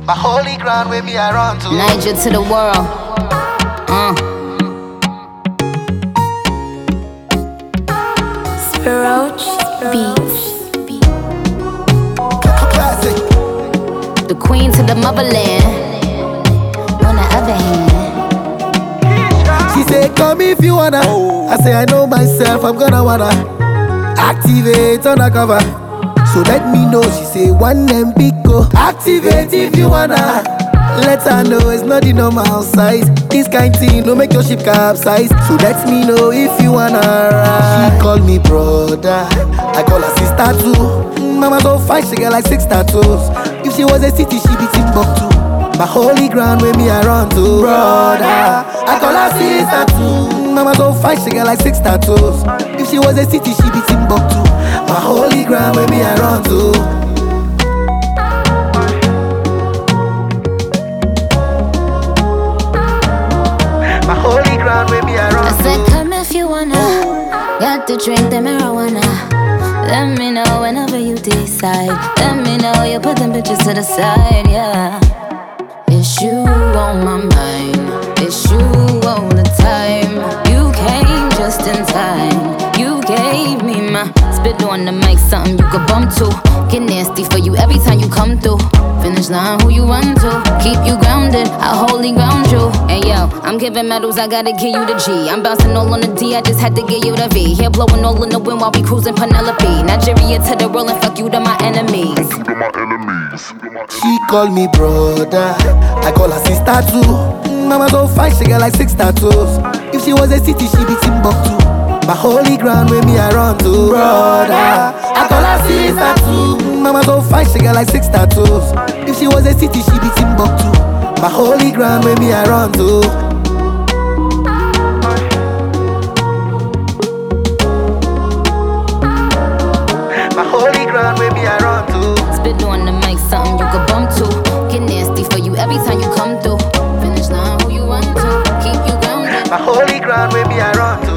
My holy ground with me I run to. Niger to the world. Spiroach Beats. Classic. The queen to the motherland. On the other hand, She say, come if you wanna. I say, I know myself, I'm gonna wanna activate undercover. So let me know. She say, one MB go. Activate if you wanna. Let her know it's not the normal size. This kind thing no make your ship capsize. So let me know if you wanna ride. She call me brother, I call her sister too. Mama so fine, she get like 6 tattoos. If she was a city, she be Timbuktu. My holy ground with me I run to. Brother, I call her sister too. Mama so fine, she get like 6 tattoos. If she was a city, she be Timbuktu. My holy ground with me I run to. My holy ground with me I run I to. said, come if you wanna. Got to drink the marijuana. Let me know whenever you decide. Let me know you put them bitches to the side, yeah. It's you on my mind. It's you all the time. You came just in time. You gave me my spit on the mic, something you could bump to. Get nasty for you every time you come through. Finish line, who you run to? Keep you grounded, I wholly ground you. Hey yo, I'm giving medals, I gotta give you the G. I'm bouncing all on the D, I just had to give you the V. Hair blowing all in the wind while we cruising Penelope. Nigeria to the world and fuck you to my enemies. She call me brother, I call her sister too. Mama so fine, she get like 6 tattoos. If she was a city, she be Timbuktu. My holy ground with me I run to. Brother, I call her sister too. Mama so fine, she get like 6 tattoos. If she was a city, she be Timbuktu. My holy ground with me I run to. My holy ground with me I run to. Spit on the mic, something you could bump to. Get nasty for you every time you come through. Finish line, who you run to? Keep you grounded. My holy ground with me I run to.